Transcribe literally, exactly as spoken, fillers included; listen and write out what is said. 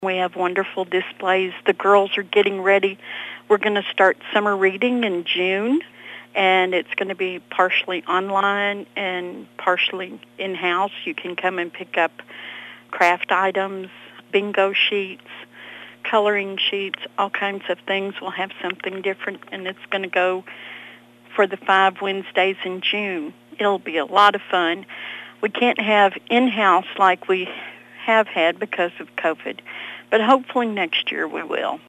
We have wonderful displays. The girls are getting ready. We're going to start summer reading in June, and it's going to be partially online and partially in-house. You can come and pick up craft items, bingo sheets, coloring sheets, all kinds of things. We'll have something different, and it's going to go for the five Wednesdays in June. It'll be a lot of fun. We can't have in-house like we have had because of COVID, but hopefully next year we will.